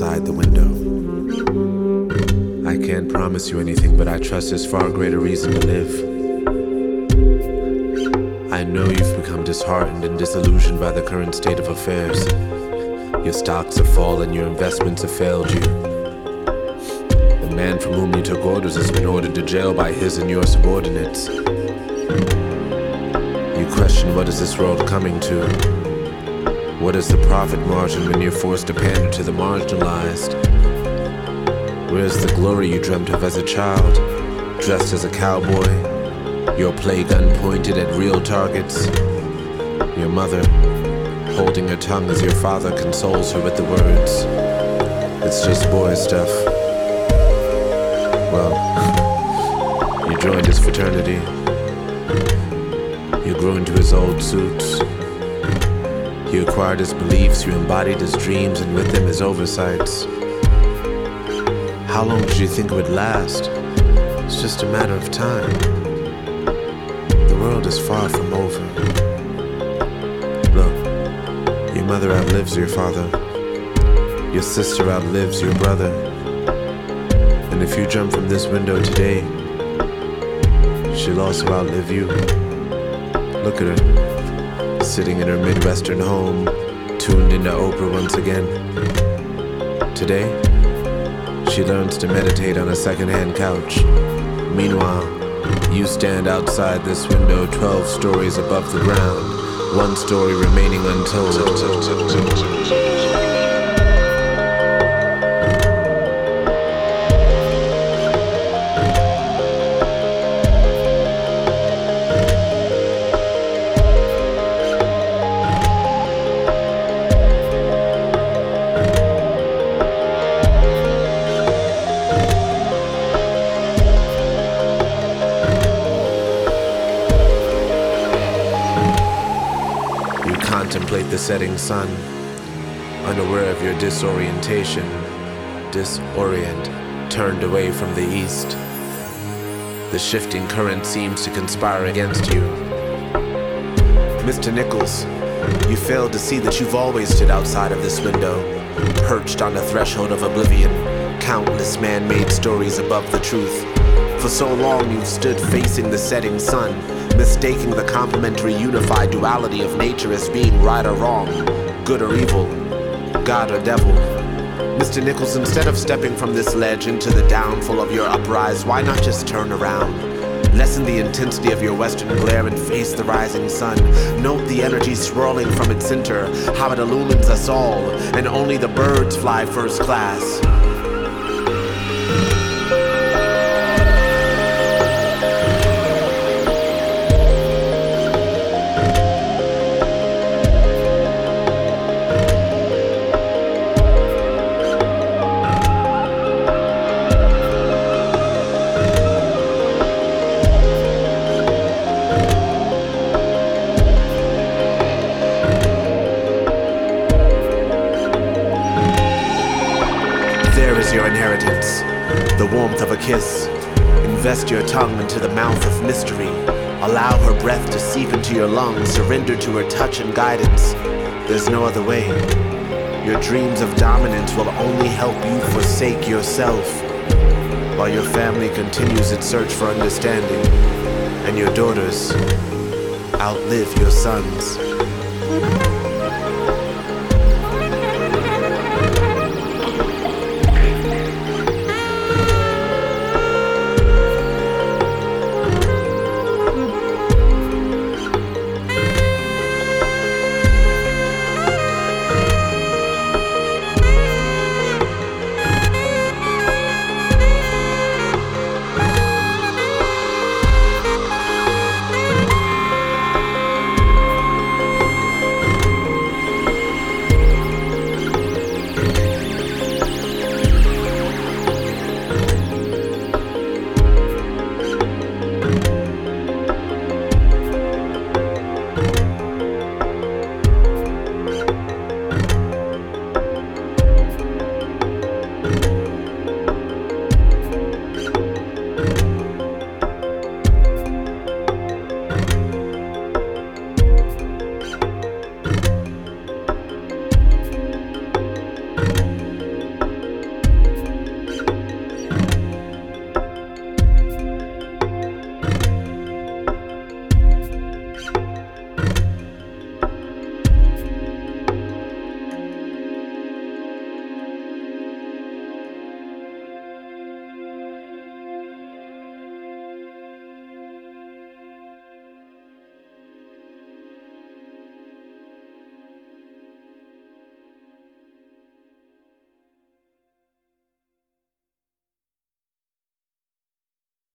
outside the window. I can't promise you anything, but I trust there's far greater reason to live. I know you've become disheartened and disillusioned by the current state of affairs. Your stocks have fallen, your investments have failed you. The man from whom you took orders has been ordered to jail by his and your subordinates. You question, what is this world coming to? What is the profit margin when you're forced to pander to the marginalized? Where's the glory you dreamt of as a child, dressed as a cowboy? Your play gun pointed at real targets. Your mother, holding her tongue as your father consoles her with the words, "It's just boy stuff." Well, you joined his fraternity. You grew into his old suits. You acquired his beliefs, you embodied his dreams, and with them his oversights. How long did you think it would last? It's just a matter of time. The world is far from over. Look, your mother outlives your father. Your sister outlives your brother. And if you jump from this window today, she'll also outlive you. Look at her, sitting in her Midwestern home, tuned into Oprah once again. Today, she learns to meditate on a second-hand couch. Meanwhile, you stand outside this window 12 stories above the ground, one story remaining untold. Contemplate the setting sun, unaware of your disorientation, turned away from the east. The shifting current seems to conspire against you. Mr. Nichols, you failed to see that you've always stood outside of this window, perched on the threshold of oblivion, countless man-made stories above the truth. For so long you've stood facing the setting sun, mistaking the complementary unified duality of nature as being right or wrong, good or evil, God or devil. Mr. Nichols, instead of stepping from this ledge into the downfall of your uprise, why not just turn around? Lessen the intensity of your western glare and face the rising sun. Note the energy swirling from its center, how it illumines us all, and only the birds fly first class. There is your inheritance, the warmth of a kiss. Invest your tongue into the mouth of mystery. Allow her breath to seep into your lungs. Surrender to her touch and guidance. There's no other way. Your dreams of dominance will only help you forsake yourself, while your family continues its search for understanding, and your daughters outlive your sons.